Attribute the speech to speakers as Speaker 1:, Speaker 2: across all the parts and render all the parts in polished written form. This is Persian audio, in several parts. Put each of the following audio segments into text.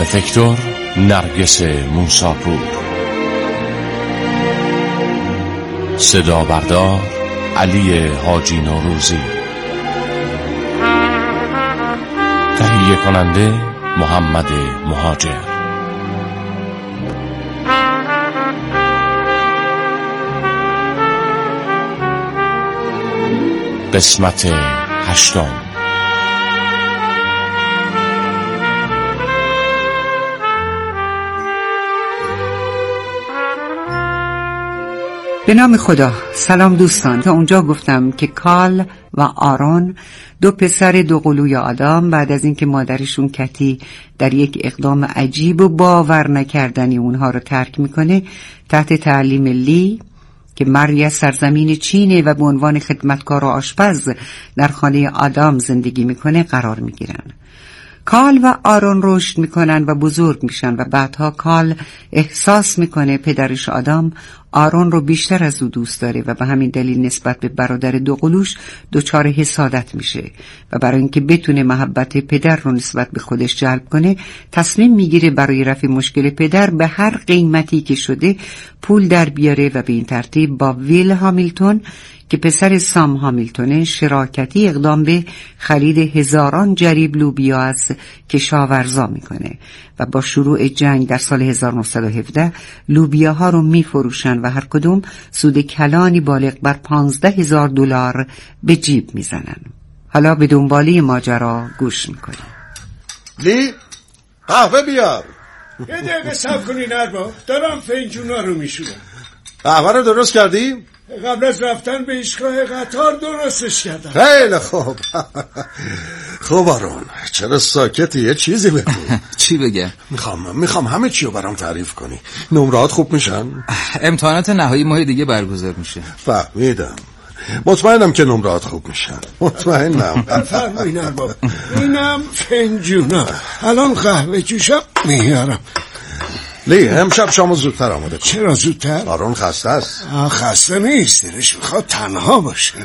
Speaker 1: افکتور نرگس موساپور، صدا بردار علی حاجی نوروزی، تهیه کننده محمد مهاجر. قسمت 8.
Speaker 2: به نام خدا. سلام دوستان. تا اونجا گفتم که کال و آرون، دو پسر دوقلوی آدم، بعد از اینکه مادرشون کتی در یک اقدام عجیب و باور نکردنی اونها رو ترک میکنه، تحت تعلیم لی که مردی از سرزمین چینه و به عنوان خدمتکار و آشپز در خانه آدم زندگی میکنه قرار میگیرن. کال و آرون رشد میکنن و بزرگ میشن و بعدها کال احساس میکنه پدرش آدم آرون رو بیشتر از او دوست داره و به همین دلیل نسبت به برادر دوقلوش دچار حسادت میشه و برای اینکه بتونه محبت پدر رو نسبت به خودش جلب کنه تصمیم میگیره برای رفع مشکل پدر به هر قیمتی که شده پول در بیاره و به این ترتیب با ویل هامیلتون که پسر سام هامیلتونه شراکتی اقدام به خرید هزاران جریب لوبیا از کشاورزا میکنه و با شروع جنگ در سال 1917 لوبیاها رو میفروشن و هر کدوم سود کلانی بالغ بر 15,000 دلار به جیب میزنن. حالا به دنباله ماجرا گوش میکنیم.
Speaker 3: لی قهوه بیار.
Speaker 4: یه دقیقه صبر کنین ارباب، دارم فنجونا رو میشورم.
Speaker 3: قهوه رو درست کردی؟
Speaker 4: قبل از رفتن به ایستگاه قطار درستش کردم.
Speaker 3: خیلی خوب. خوب آرون، چرا ساکتی؟ یه چیزی بگو.
Speaker 5: چی بگم؟
Speaker 3: میخوام همه چی رو برام تعریف کنی. نمرات خوب میشن؟
Speaker 5: امتحانات نهایی ماه دیگه برگزار میشه.
Speaker 3: فهمیدم. مطمئنم که نمرات خوب میشن. مطمئنم.
Speaker 4: فرمایین ارباب. اینم فنجونا. الان قهوه جوشم میارم.
Speaker 3: لی امشب شامو زودتر آماده کن.
Speaker 4: چرا زودتر؟
Speaker 3: آرون خسته است.
Speaker 4: خسته نیست، دلش میخواد تنها باشه.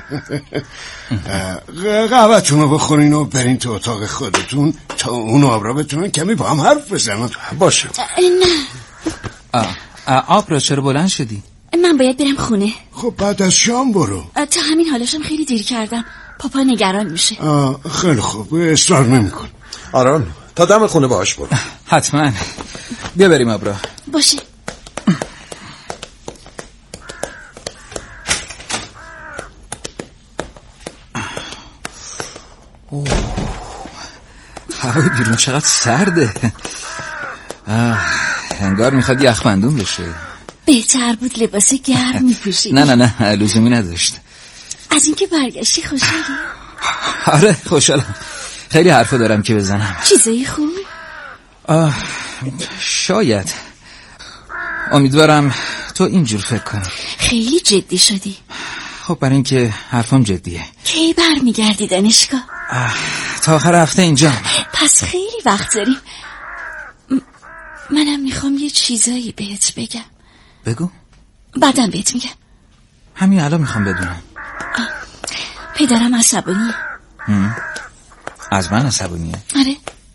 Speaker 4: قهوه‌تون رو بخورین و برین تو اتاق خودتون تا اون آبرا بتونن کمی با هم حرف بزنن.
Speaker 3: باشه.
Speaker 6: نه
Speaker 4: آب
Speaker 5: را چرا بلند شدی؟
Speaker 6: من باید برم خونه.
Speaker 4: خب بعد از شام برو.
Speaker 6: تا همین حالشم خیلی دیر کردم، پاپا نگران میشه.
Speaker 4: خیلی خوب، اصرار نمیکن.
Speaker 3: آرون تا دم خونه باش برو.
Speaker 5: حتما. بیا بریم ابرا.
Speaker 6: باشه.
Speaker 5: هوای بیرون چقدر سرده. انگار میخواد یخبندون بشه.
Speaker 6: بهتر بود لباس گرم میپوشید.
Speaker 5: نه لزومی نداشت.
Speaker 6: از اینکه برگشتی خوشحالی؟
Speaker 5: آره خوشحالم. خیلی حرفا دارم که بزنم.
Speaker 6: چیزایی خوب؟
Speaker 5: شاید. امیدوارم تو اینجور فکر کنی.
Speaker 6: خیلی جدی شدی.
Speaker 5: خب برای اینکه حرفم جدیه.
Speaker 6: کی برمیگردی دانشگاه؟
Speaker 5: تا آخر هفته اینجا.
Speaker 6: پس خیلی وقت داریم. منم میخوام یه چیزایی بهت بگم.
Speaker 5: بگو.
Speaker 6: بعدم بهت میگم.
Speaker 5: همین الان میخوام بدونم.
Speaker 6: پدرم عصبانیه.
Speaker 5: از من عصبانیه؟
Speaker 6: آره.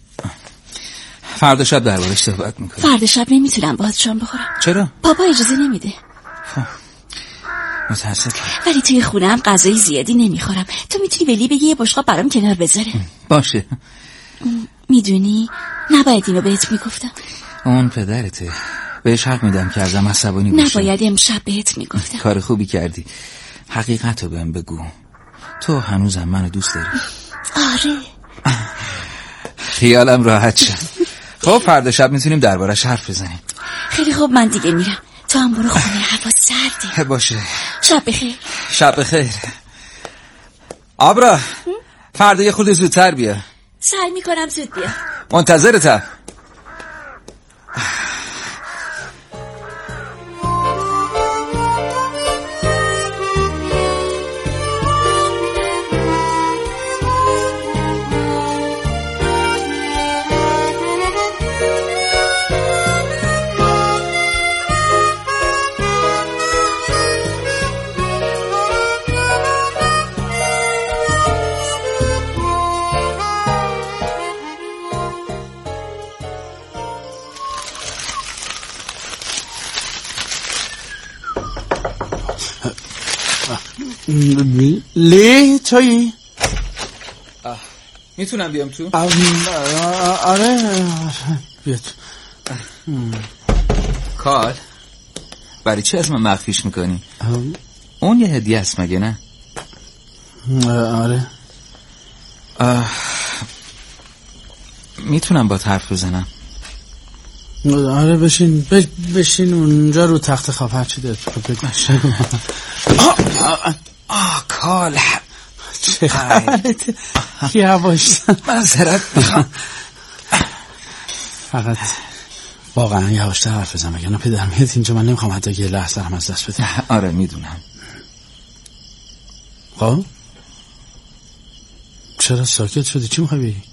Speaker 5: فردا شب دربارش صحبت میکنم.
Speaker 6: فردا شب نمیتونم باهات شام بخورم.
Speaker 5: چرا؟
Speaker 6: پاپا اجازه نمیده.
Speaker 5: متاسفم.
Speaker 6: ولی توی خونه هم غذای زیادی نمیخورم. تو میتونی ولی بگی یه بشقاب برام کنار بذاره.
Speaker 5: باشه.
Speaker 6: میدونی نباید اینو بهت میگفتم.
Speaker 5: اون پدرته. بهش حق میدم که ازم عصبانی باشه.
Speaker 6: نباید امشب بهت میگفتم.
Speaker 5: کار خوبی کردی. حقیقتو بهم بگو. تو هنوزم منو دوست داری؟
Speaker 6: آره.
Speaker 5: خیالم راحت شد. خب فردا شب میتونیم دربارش حرف بزنیم.
Speaker 6: خیلی خوب، من دیگه میرم. تو هم برو خونه، هوا سرده.
Speaker 5: باشه.
Speaker 6: شب بخیر.
Speaker 5: شب بخیر. آبرا فردا یه خورده زودتر بیا.
Speaker 6: سعی میکنم زود بیا.
Speaker 5: منتظرتم.
Speaker 7: لی تویی؟
Speaker 5: میتونم بیام تو؟
Speaker 7: آره بیاد.
Speaker 5: کال برای چی از من مخفیش میکنی؟ اون یه هدیه است مگه نه؟
Speaker 7: آره.
Speaker 5: میتونم با حرف بزنم؟
Speaker 7: آره بشین اونجا رو تخت خواب هرچی دلت بگو.
Speaker 5: کال
Speaker 7: چه خبرته؟ یواش
Speaker 5: معذرت میخوام.
Speaker 7: فقط واقعا یواشتر حرف بزن مگه نه پدر میاد اینجا من نمیخوام حتی یه لحظه هم از دست بدم.
Speaker 5: آره میدونم.
Speaker 7: خب چرا ساکت شدی؟ چی میخوای بگی؟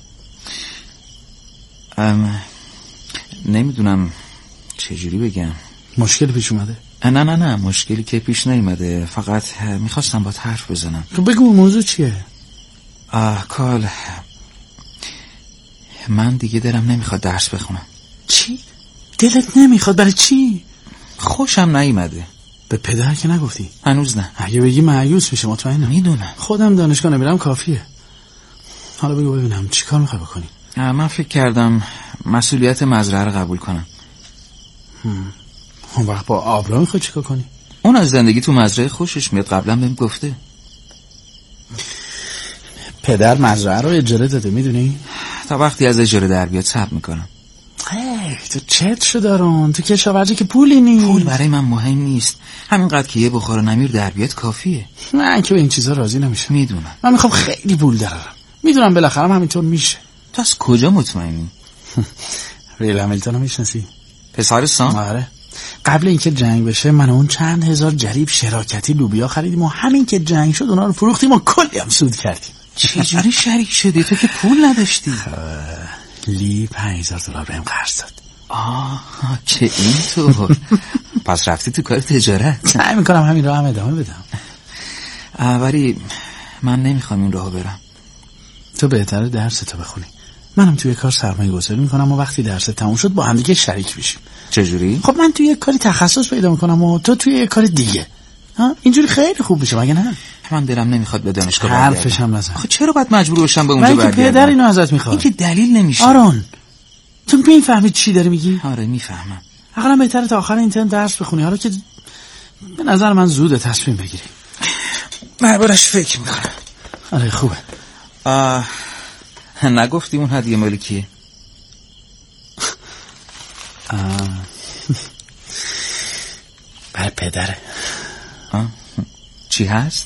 Speaker 5: نمیدونم چجوری بگم.
Speaker 7: مشکل پیش اومده؟
Speaker 5: نه مشکلی که پیش نیومده، فقط میخواستم با حرف بزنم.
Speaker 7: تو بگو موضوع چیه؟
Speaker 5: کال من دیگه دلم نمیخواد درس بخونم.
Speaker 7: چی؟ دلت نمیخواد؟ برای چی؟
Speaker 5: خوشم نیومده.
Speaker 7: به پدر که نگفتی؟
Speaker 5: هنوز نه.
Speaker 7: اگه بگی مایوس میشه. مطمئنم.
Speaker 5: میدونم.
Speaker 7: خودم دانشگاه نمیرم کافیه. حالا بگو ببینم چی کار میخوای بکنی؟
Speaker 5: من فکر کردم مسئولیت مزرعه رو قبول کنم.
Speaker 7: اون وقت با آبرا میخوای چیکار کنی؟
Speaker 5: اون از زندگی تو مزرعه خوشش میاد، قبلا بهم گفته.
Speaker 7: پدر مزرعه رو اجاره داده میدونی؟
Speaker 5: تا وقتی از اجاره در بیاد صبر میکنم.
Speaker 7: تو چت شو دارون، تو کشاورزی که پولی نیست.
Speaker 5: پول برای من مهم نیست، همینقدر که یه بخار و نمیر در بیاد کافیه.
Speaker 7: من که به این چیزا راضی نمیشم.
Speaker 5: میدونم.
Speaker 7: من میخوام خیلی پول درارم. میدونم بالاخره همینطور میشه.
Speaker 5: تو از کجا مطمئنی؟
Speaker 7: ریل همیلتون رو میشناسی؟
Speaker 5: پسر سام؟
Speaker 7: آره. قبل اینکه جنگ بشه من اون چند هزار جریب شراکتی لوبیا خریدیم و همین که جنگ شد اونا رو فروختیم و کلی هم سود کردیم.
Speaker 5: چجوری شریک شدی؟ تو که پول نداشتی.
Speaker 7: لی $5,000 بهم قرض داد.
Speaker 5: چه اینطور؟ پس رفتی تو کار تجارت؟
Speaker 7: سعی میکنم همین راه هم ادامه بدم.
Speaker 5: ولی من نمیخوام این راهو برم.
Speaker 7: تو بهتره درستو بخونی. منم توی کار سرمایه گذاری میکنم و وقتی درست تموم شد با هم دیگه شریک بشیم.
Speaker 5: چجوری؟
Speaker 7: خب من توی یه کاری تخصص پیدا میکنم و تو توی یه کار دیگه. اینجوری خیلی خوب میشه مگه نه؟
Speaker 5: من دلم نمیخواد به دانشگاه برگردم.
Speaker 7: حرفش هم نزن.
Speaker 5: خب چرا باید مجبور باشم به اونجا برگردم؟
Speaker 7: من که پدر اینو ازت میخواد.
Speaker 5: این که دلیل نمیشه.
Speaker 7: آرون تو میفهمی چی داری میگی؟
Speaker 5: آره میفهمم.
Speaker 7: حالا بهتره تا آخر این ترم درس بخونی. حالا که به نظر من زوده تصمیم بگیری.
Speaker 5: دربارش فکر میکنم.
Speaker 7: آره خوبه.
Speaker 5: نگفتی اون هدیه مال کیه؟
Speaker 7: برای پدره.
Speaker 5: چی هست؟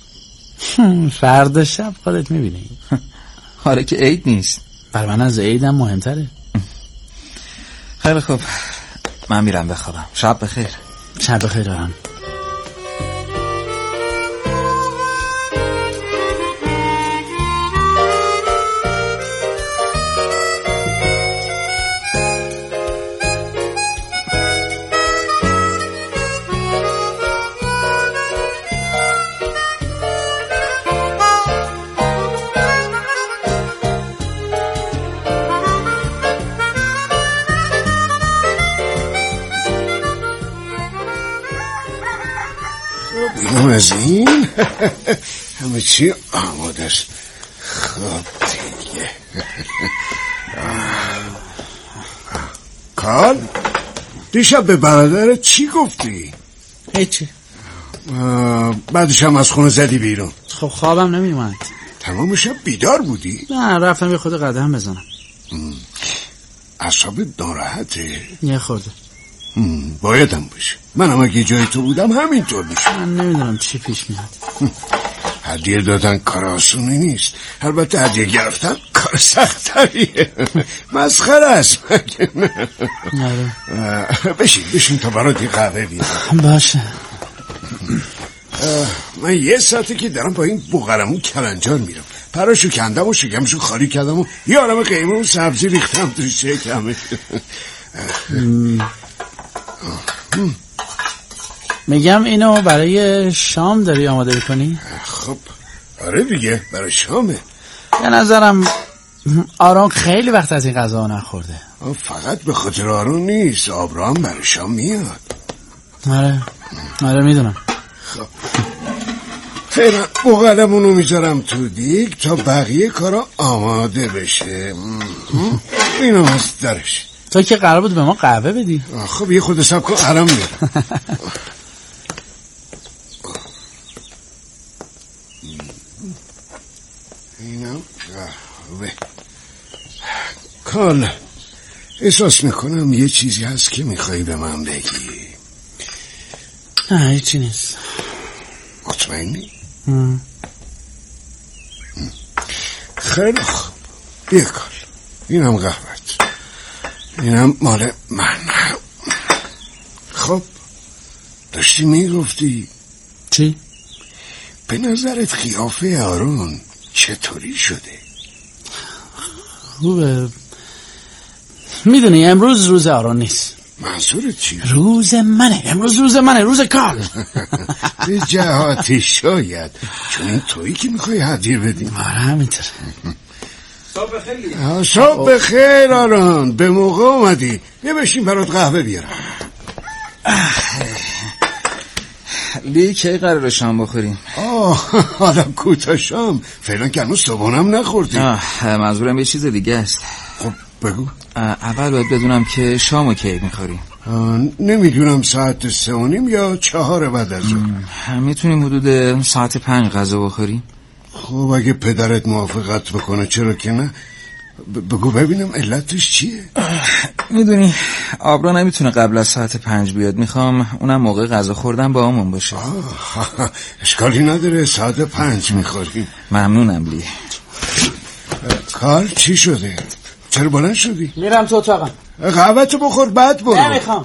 Speaker 7: فردا شب خودت میبینی.
Speaker 5: حالا که عید نیست.
Speaker 7: برای من از عیدم مهمتره.
Speaker 5: خیلی خوب، من میرم بخوابم. شب بخیر.
Speaker 7: شب بخیر آران.
Speaker 4: از این همه چی آماده است. خب دیگه کال دیشب به برادرت چی گفتی؟
Speaker 7: هیچی.
Speaker 4: بعدش هم از خونه زدی بیرون؟
Speaker 7: خب خوابم نمیومد.
Speaker 4: تمام شب بیدار بودی؟
Speaker 7: نه رفتم یه خود قدم بزنم.
Speaker 4: اعصابت ناراحته؟
Speaker 7: یه خورده.
Speaker 4: بایدم باشه. منم اگه جای تو بودم همینطور میشه.
Speaker 7: من نمیدونم چی پیش میاد.
Speaker 4: هدیه دادن کار آسونی نیست. البته هدیه گرفتن کار سخت‌تریه. مسخره است. بشین تا برات یه قهوه بیارم.
Speaker 7: باشه.
Speaker 4: من یه ساعته که دارم با این بوغرمون کلنجان میرم. پراشو کندم و شکمشو خالی کردم و یه عالمه قیمه و سبزی ریختم تو شکمش.
Speaker 7: میگم اینو برای شام داری آماده میکنی؟
Speaker 4: خب آره دیگه برای شامه.
Speaker 7: به نظرم آرون خیلی وقت از این غذا نخورده.
Speaker 4: فقط به خاطر آرون نیست، آبرام برای شام میاد.
Speaker 7: آره میدونم.
Speaker 4: فعلا بغلمونو میذارم تو دیگ تا بقیه کارا آماده بشه. اینم از درش.
Speaker 7: تو که قرار بود به ما قهوه بدی.
Speaker 4: خب یه خود سب کن الان میرم. اینم قهوه. کال احساس میکنم یه چیزی هست که میخوایی به من بگی.
Speaker 7: نه هیچی نیست.
Speaker 4: مطمئنی؟ خیلی خوب. یه کال اینم قهوت، اینم مال من. خب داشتی میگفتی
Speaker 7: چی؟
Speaker 4: به نظرت قیافه آرون چطوری شده؟
Speaker 7: خوبه. میدونی امروز روز آرون نیست.
Speaker 4: منظورت چیه؟
Speaker 7: روز منه. امروز روز منه. روز کال.
Speaker 4: به جهاتی شاید، چون این تویی که میخوای هدیه بدی.
Speaker 7: آره همینطور.
Speaker 4: صبح بخیر آرون، به موقع اومدی. یه بشین برات قهوه بیارم.
Speaker 5: لی کی قراره شام بخوریم؟
Speaker 4: حالا کوتا شام. فعلا که هنوز صبحونم نخوردیم.
Speaker 5: منظورم یه چیز دیگه است.
Speaker 4: خب بگو.
Speaker 5: اول باید بدونم که شامو کی میخوریم.
Speaker 4: نمیدونم ساعت 3:30 یا 4 بعد از ظهر.
Speaker 5: میتونیم حدود ساعت 5 غذا بخوریم.
Speaker 4: خب اگه پدرت موافقت بکنه چرا که نه. بگو ببینم علتش چیه؟
Speaker 5: میدونی آبرا نمیتونه قبل از ساعت 5 بیاد. میخوام اونم موقع غذا خوردن با همون باشه.
Speaker 4: اشکالی نداره، ساعت 5 میخوریم.
Speaker 5: ممنونم لی.
Speaker 4: کار چی شده؟ چرا بلند شدی؟
Speaker 7: میرم تو اتاقم.
Speaker 4: قهوه‌تو بخور بعد برو.
Speaker 7: نمیخوام.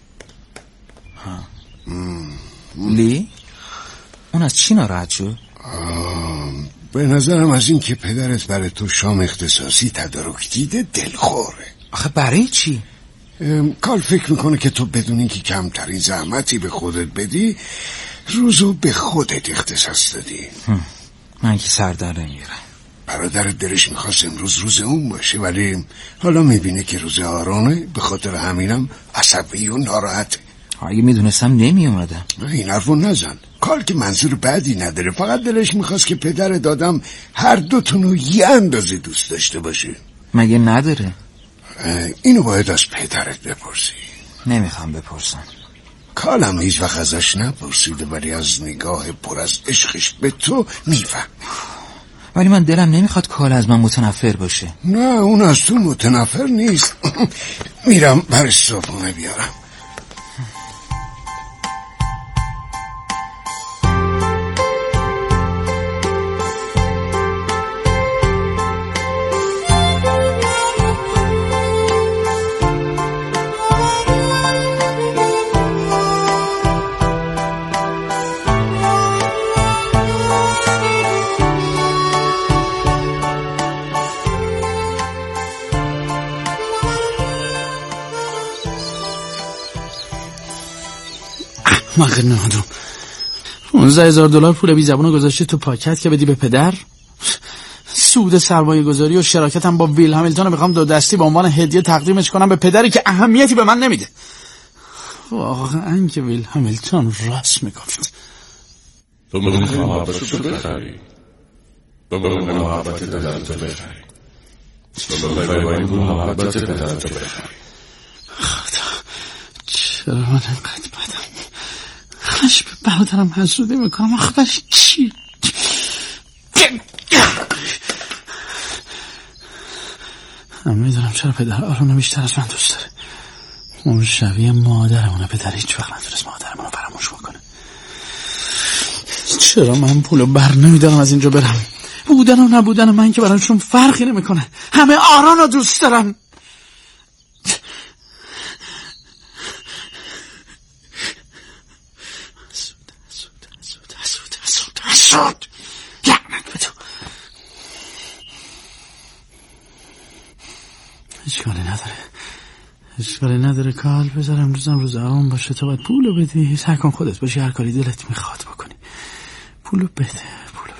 Speaker 5: لی اون از چی ناراحت شد؟
Speaker 4: به نظرم از این که پدرت برای تو شام اختصاصی تدارک دیده دلخوره.
Speaker 5: آخه برای چی؟
Speaker 4: کال فکر میکنه که تو بدون اینکه کمترین زحمتی به خودت بدی روزو به خودت اختصاص دادی.
Speaker 5: من که سر در نمیارم.
Speaker 4: برادر دلش میخواست امروز روز اون باشه، ولی حالا میبینه که روز آرونه، به خاطر همینم عصبی و ناراحته.
Speaker 5: اگه میدونستم نمی اومدم.
Speaker 4: این حرفو نزن. کار که منظور بعدی نداره، فقط دلش میخواست که پدر دادم هر دوتونو یه اندازه دوست داشته باشه.
Speaker 5: مگه نداره؟
Speaker 4: اینو باید از پدرت بپرسی.
Speaker 5: نمیخوام بپرسم.
Speaker 4: کالم هیچ وقت ازش نپرسیده، ولی از نگاه پر از عشقش به تو میفهم.
Speaker 5: ولی من دلم نمیخواد کال از من متنفر باشه.
Speaker 4: نه اون از تو متنفر نیست. میرم برش صبحونه بیارم.
Speaker 7: من خیلی نمادم. $15,000 پول بی زبونو گذاشتی تو پاکت که بدی به پدر. سود سرمایه گذاری و شراکتم با ویل همیلتون رو میخوام 2 دستی به عنوان هدیه تقدیمش کنم به پدری که اهمیتی به من نمیده. واقعا که ویل همیلتون راست میگفت.
Speaker 1: تو میخوای محبتشو بخری، تو میخوای محبت دلتو بخری، تو میخوای محبت پدرتو بخری.
Speaker 7: چرا من اینقدر بدم؟ خش به برادرم حسودی میکنم. آخرش چی؟ من میدونم چرا پدر آرونو بیشتر از من دوست داره. اون شبیه مادرمونه. پدر هیچ وقت نتونست مادرمونو فراموش بکنه. چرا من پولو بر نمیدارم از اینجا برم؟ بودن و نبودن من که برایشون فرقی نمیکنه. همه آرونو دوست دارن. حسود لعنت به تو. اشکالی نداره کال. بذار امروزم روز آرام باشه. تو باید پولو بدی. سعی کن خودت باشی، هر کاری دلت میخواد بکنی. پولو بده. پولو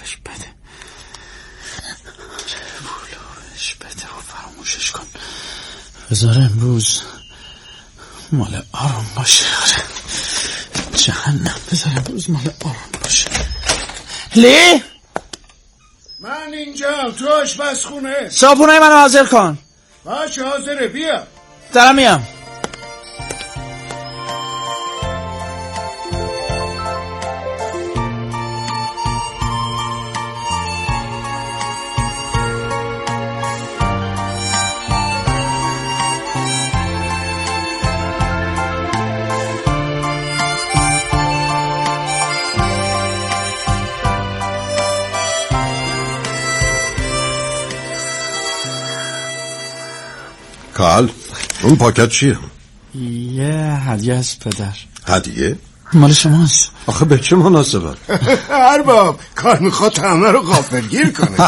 Speaker 7: بهش بده و فراموشش کن. بذار امروز مال آرام باشه. جهنم. بذار امروز مال آرام باشه. لی
Speaker 4: من اینجا تو آشپزخونه.
Speaker 7: صابونه منو حاضر کن.
Speaker 4: باشه حاضره، بیا.
Speaker 7: دارم میام.
Speaker 3: کال، اون پاکت چیه؟
Speaker 7: یه هدیه از پدر.
Speaker 3: هدیه؟
Speaker 7: مال شماست.
Speaker 3: آخه به چه مناسبت؟
Speaker 4: ارباب کار میخواد همه رو غافلگیر کنه.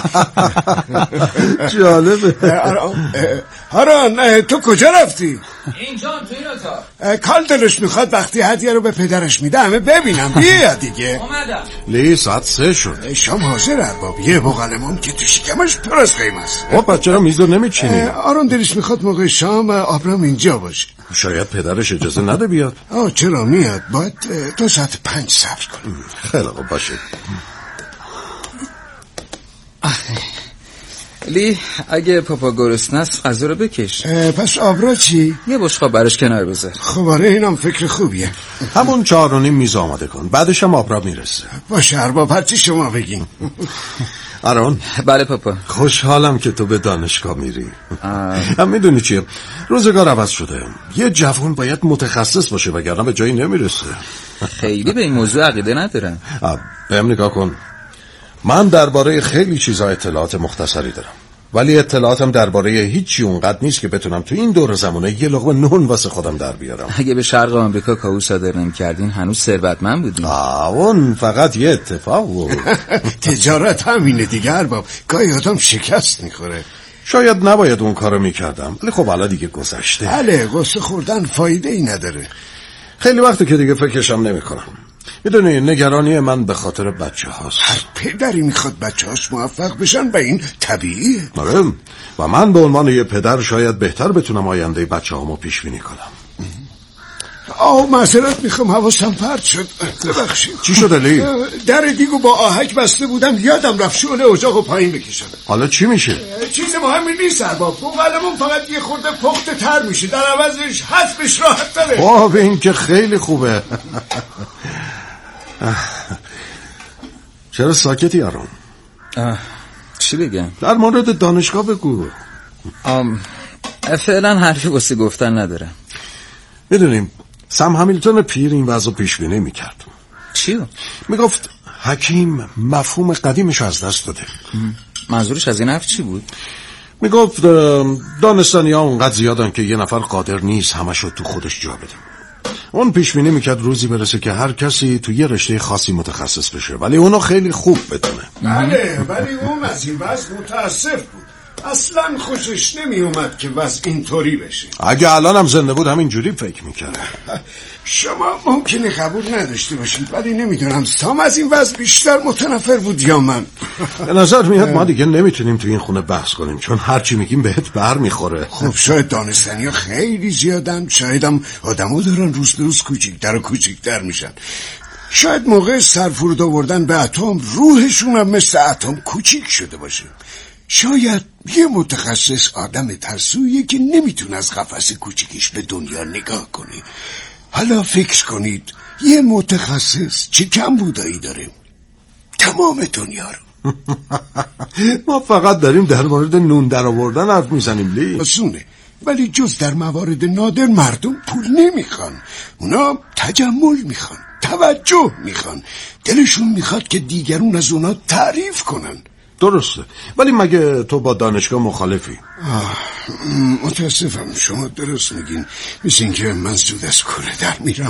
Speaker 3: جالبه.
Speaker 4: هارون تو کجا رفتی؟
Speaker 5: اینجا تو این اتاق.
Speaker 4: کال دلش میخواد وقتی هدیه رو به پدرش میده همه ببینم. بیا دیگه.
Speaker 5: اومدم.
Speaker 3: لی ساعت 3 شد.
Speaker 4: شام حاضر ارباب. یه بقلمون که تو شکمش پر از قیم است.
Speaker 3: خب چرا میزو نمیچینی؟
Speaker 4: آرون دلش میخواد موقع شام آبرام اینجا باشه.
Speaker 3: شاید پدرش اجازه نده بیاد.
Speaker 4: چرا میاد؟ باید تا ساعت 5 صبر کنیم.
Speaker 3: خیلی خوب باشه.
Speaker 5: لی اگه پاپا گرسنه است غذا رو بکش.
Speaker 4: پس آبرا چی؟
Speaker 5: یه بشقاب براش کنار بذار.
Speaker 4: خب آره اینم فکر خوبیه.
Speaker 3: همون 4:30 میز آماده کن، بعدش هم آبرا میرسه.
Speaker 4: باشه ارباب هرچی شما بگین.
Speaker 5: آرون. بله پاپا.
Speaker 3: خوشحالم که تو به دانشگاه میری. هم میدونی چیه؟ روزگار عوض شده. یه جوان باید متخصص باشه وگرنه به جایی نمیرسه.
Speaker 5: خیلی به این موضوع عقیده ندارم.
Speaker 3: بهم نگاه کن. من درباره خیلی چیزا اطلاعات مختصری دارم، ولی اطلاعاتم درباره هیچی اونقدر نیست که بتونم تو این دور زمانه یه لقمه نون واسه خودم در بیارم.
Speaker 5: اگه به شرق آمریکا کاهو صادر نمی‌کردین هنوز ثروتمند بودین.
Speaker 3: اون فقط یه اتفاق بود.
Speaker 4: تجارت همینه دیگه ارباب. گاهی آدم شکست میخوره.
Speaker 3: شاید نباید اون کارو میکردم، ولی خب حالا دیگه گذشته.
Speaker 4: بله قصه خوردن فایده ای نداره.
Speaker 3: خیلی وقته که دیگه فکرشم نمیکنم. میدونی نگرانی من به خاطر بچه هاست.
Speaker 4: هر پدری میخواد بچه هاش موفق بشن، به این طبیعیه.
Speaker 3: آره، و من به عنوان یه پدر شاید بهتر بتونم آینده بچه هامو پیش بینی کنم.
Speaker 4: معذرت میخوام حواسم پرت شد. ببخشید.
Speaker 3: چی شده لی؟
Speaker 4: در دیگو با آهک بسته بودم، یادم رفت شعله اجاقو پایین بکشم.
Speaker 3: حالا چی میشه؟
Speaker 4: چیز مهمی نیست ارباب. بقلمون فقط یه خورده پخته تر میشه، در عوضش حذفش راحت تره.
Speaker 3: واه این که خیلی خوبه. چرا ساکتی آرون؟
Speaker 5: چی بگم؟
Speaker 3: در مورد دانشگاه بگو.
Speaker 5: فعلا حرفی واسه گفتن ندارم.
Speaker 3: میدونیم سم همیلتون پیر این وضع پیش بینی میکرد.
Speaker 5: چیو؟
Speaker 3: میگفت حکیم مفهوم قدیمش از دست داده.
Speaker 5: منظورش از این حرف چی بود؟
Speaker 3: میگفت دانستانی ها اونقدر زیادن که یه نفر قادر نیست همشو تو خودش جا بده. اون پیش بینی میکرد روزی برسه که هر کسی تو یه رشته خاصی متخصص بشه، ولی اونو خیلی خوب بدونه.
Speaker 4: بله ولی اون از این وضع متاسف بود. اصلا خوشش نمی اومد که وضع اینطوری بشه.
Speaker 3: اگه الان هم زنده بود همین جوری فکر میکرد.
Speaker 4: شما ممکنه قبول نداشته باشید، ولی نمیدونم سام از این وضع بیشتر متنفر بود یا من.
Speaker 3: به نظر میاد ما دیگه نمیتونیم تو این خونه بحث کنیم، چون هرچی میگیم بهت بر میخوره.
Speaker 4: خب شاید دانستنی ها خیلی زیادن، شاید هم آدم ها دارن روز به روز کوچیکتر و کوچیکتر میشن. شاید موقع سرفرود آوردن به اتم روحشون هم مثل اتم کوچیک شده باشه. شاید یه متخصص آدم ترسویه که نمیتونه از قفس کوچیکش به دنیا نگاه کنه. حالا فکر کنید یه متخصص چه کم بودایی داره؟ تمام دنیا رو.
Speaker 3: ما فقط داریم در مورد نون در آوردن حرف میزنیم لی.
Speaker 4: آسونه، ولی جز در موارد نادر مردم پول نمیخوان. اونا تجمل میخوان، توجه میخوان، دلشون میخواد که دیگرون از اونا تعریف کنن.
Speaker 3: درسته، ولی مگه تو با دانشگاه مخالفی؟
Speaker 4: متاسفم شما درست میگین. مثل این که من زود از کوره در میرم.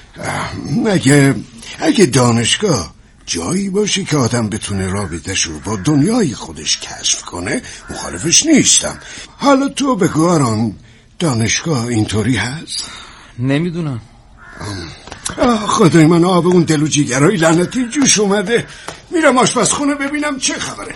Speaker 4: اگه دانشگاه جایی باشه که آدم بتونه رابطه‌ش رو با دنیای خودش کشف کنه، مخالفش نیستم. حالا تو بگو آرون، دانشگاه اینطوری هست؟
Speaker 5: نمیدونم.
Speaker 4: خدای من، آب اون دل و جیگرهای لعنتی جوش اومده. میرم آشپزخونه ببینم چه خبره.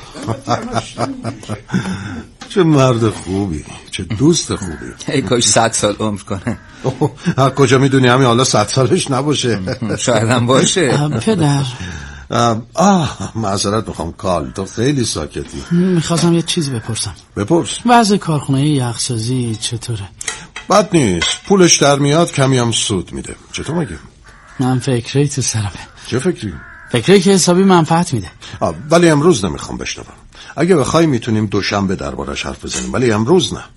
Speaker 3: چه مرد خوبی، چه دوست خوبی.
Speaker 5: ای کاش 100 سال عمر کنه.
Speaker 3: کجا میدونی همین حالا 100 سالش نباشه.
Speaker 5: شاید هم باشه.
Speaker 7: پدر
Speaker 3: معذرت میخوام کال، تو خیلی ساکتی.
Speaker 7: میخواستم یه چیزی بپرسم.
Speaker 3: بپرس.
Speaker 7: وضع کارخونه یخسازی چطوره؟
Speaker 3: بد نیست، پولش در میاد، کمی هم سود میده. چطور مگه؟
Speaker 7: من فکری تو سرمه.
Speaker 3: چه فکری؟
Speaker 7: فکری که حسابی منفعت میده.
Speaker 3: ولی امروز نمیخوام بشنوم. اگه بخوای میتونیم دوشنبه دربارش حرف بزنیم، ولی امروز نه.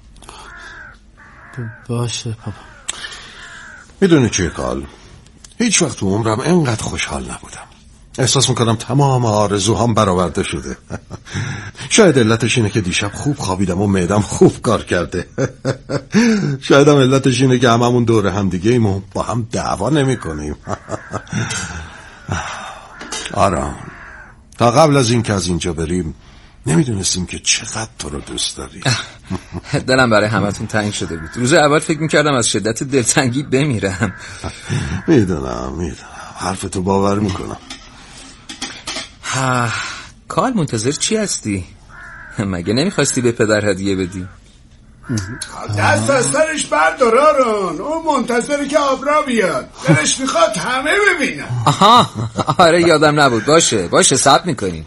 Speaker 7: باشه بابا.
Speaker 3: میدونی چیه کال؟ هیچ وقت تو عمرم اینقدر خوشحال نبودم. احساس میکنم تمام آرزوهام برآورده شده. شاید علتش اینه که دیشب خوب خوابیدم و معدم خوب کار کرده. شاید هم علتش اینه که هممون دور هم دیگه ایم و با هم دعوا نمی کنیم. آرام، تا قبل از این که از اینجا بریم نمیدونستیم که چقدر تو رو دوست داری.
Speaker 5: دلم برای همتون تنگ شده بود. روز اول فکر میکردم از شدت دلتنگی بمیرم.
Speaker 3: میدونم حرفتو باور میکنم.
Speaker 5: کال، منتظر چی هستی؟ مگه نمیخواستی به پدر هدیه بدی؟
Speaker 4: دست از سرش بردارارون، اون منتظره که آبرا بیاد، دلش میخواد همه ببینن.
Speaker 5: آها، آره یادم نبود. باشه صبر میکنیم.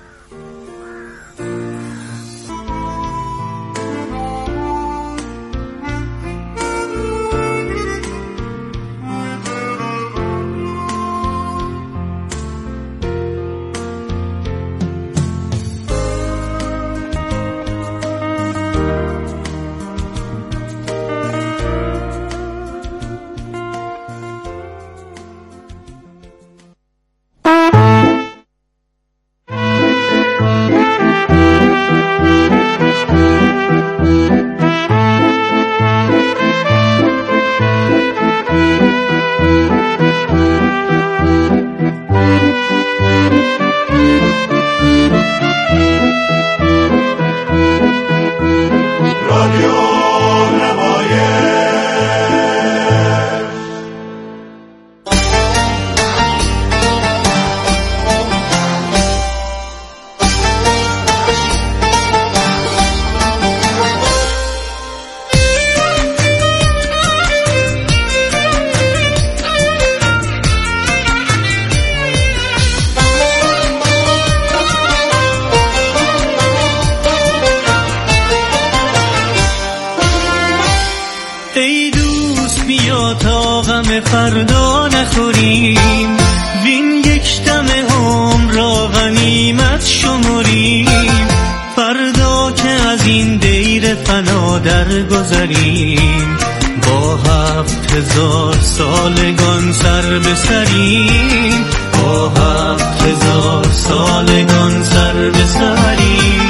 Speaker 8: فردا نخوریم، وین یک دم هم را غنیمت شمریم. فردا که از این دیر فنا درگذریم، با 7000 سالگان سر به سریم، با 7000 سالگان سر به سریم.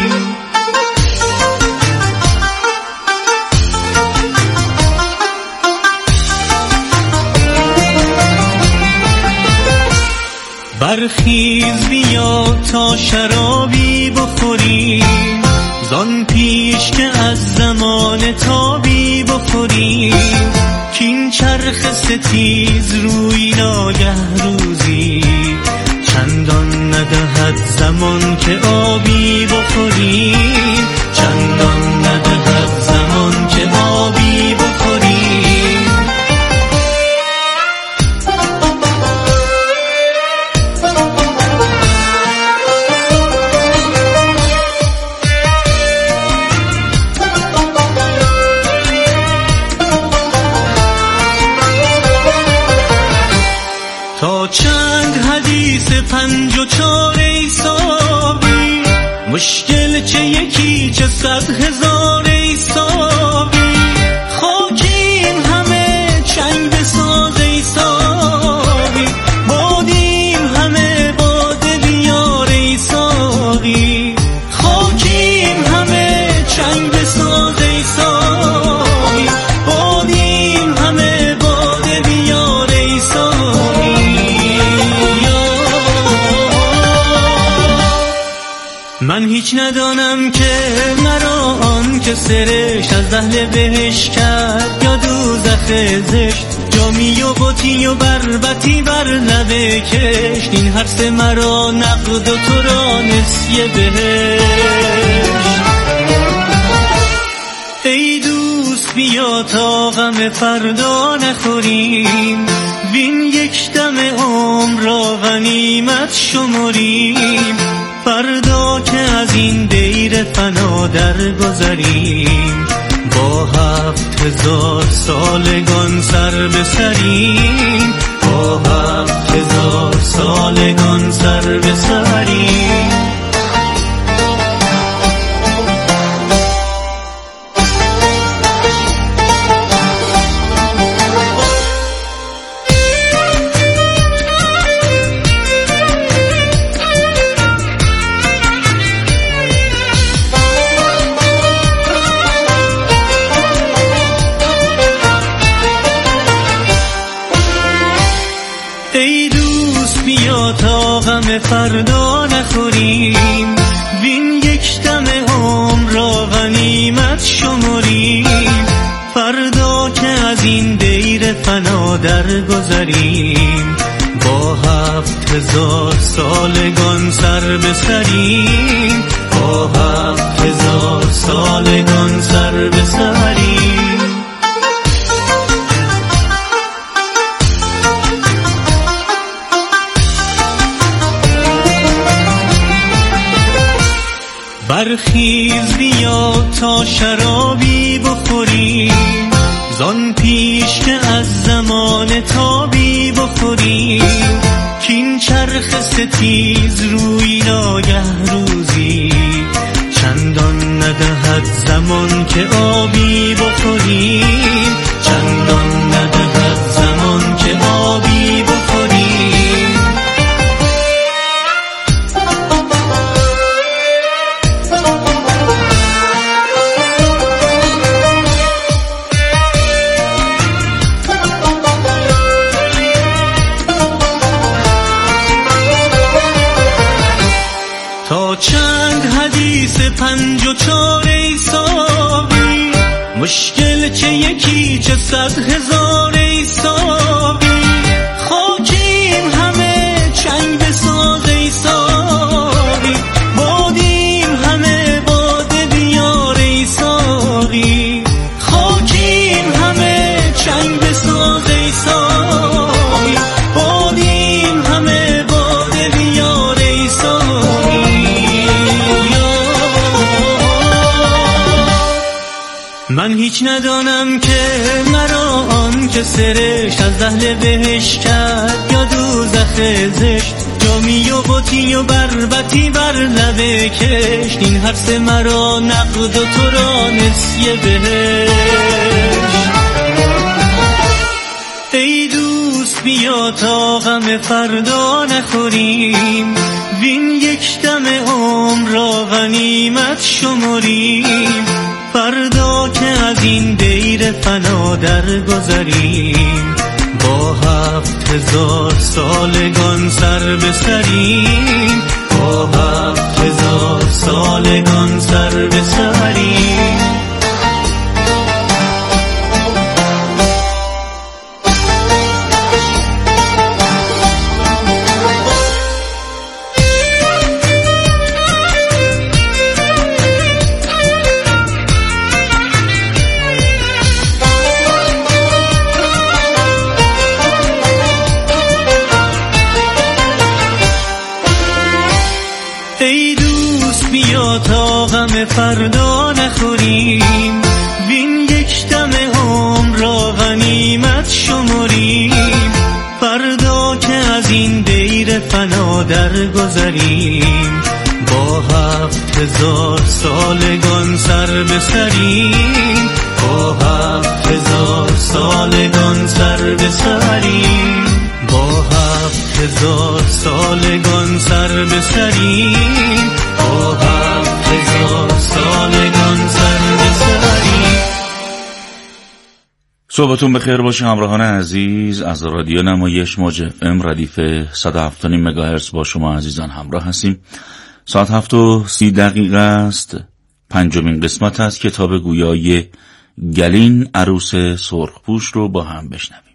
Speaker 8: برخیز بیا تا شرابی بخوریم، زان پیش که از زمان تابی بخوریم. کین چرخ ستیز روی ناگه روزی، چندان ندهد زمان که آبی بخوریم، چندان ندهد زمان که آبی بخوریم. تا چند حدیث 5 و 4 حسابی، مشکل چه یکی چه 100,000 حسابی. خاکیم همه چنگ بساز حسابی، بادیم همه باده بیار حسابی. خاکیم همه چنگ بساز حسابی، بادیم همه باده بیار حسابی. من هیچ ندانم که مرا آن که سرشت از اهل بهش کرد یا دوزخ زشت. جامی و بطی و بربطی بر لبه کشت، این هر سه مرا نقد و تو را نسیه بهشت. ای دوست بیا تا غم فردا نخوریم، وین یک دم عمر را غنیمت شمریم. فردا که از این دیر فنا درگذریم، با 7000 سالگان سر به سریم، با 7000 سالگان سر به سریم. تا غم فردا نخوریم، وین یک دم عمر را غنیمت شمریم. فردا که از این دیر فنا درگذریم، با 7000 سالگان سر به سریم، با 7000 سالگان سر به سریم. برخیز بیا تا شرابی بخوریم، زان پیش که از زمان تابی بخوریم. کین چرخ ستیز روی ناگه روزی، چندان ندهد زمان که آبی بخوریم، چندان ندهد زمان که آبی بخوریم. تا چند حدیث 5 و 4 ای ساقی، مشکل چه یکی چه 100,000 ای ساقی. خاکیم همه چنگ بساز ای ساقی، بادیم همه باده بیار ای ساقی. خاکیم همه چنگ بساز ای ساقی، بادیم همه باده بیار ای ساقی. من هیچ ندانم که مرا آن که سرشت از اهل بهشت کرد یا دوزخ زشت. جامی و بطی و بربطی بر لبه کشت، این هر سه مرا نقد و تو را نسیه بهشت. ای دوست بیا تا غم فردا نخوریم، وین یک دم عمر را غنیمت شمریم. فردا که از این دیر فنا درگذریم، با 7000 سالگان سر به سریم، با 7000 سالگان سر به سریم. ای دوست بیا تا غم فردا نخوریم، وین یک دم عمر را غنیمت شمریم. فردا که از این دیر فنا درگذریم، با 7000 سالگان سر به سریم، با 7000 سالگان سر به سریم، با 7000 سالگان سر به سریم، با 7000 سالگان سر به سریم.
Speaker 9: صبحتون بخیر باشه همراهان عزیز. از رادیو نمایش موج FM ردیف 107.5 مگاهرتز با شما عزیزان همراه هستیم. ساعت 7:30 است. 5مین قسمت از کتاب گویای گلین عروس سرخپوش رو با هم بشنویم.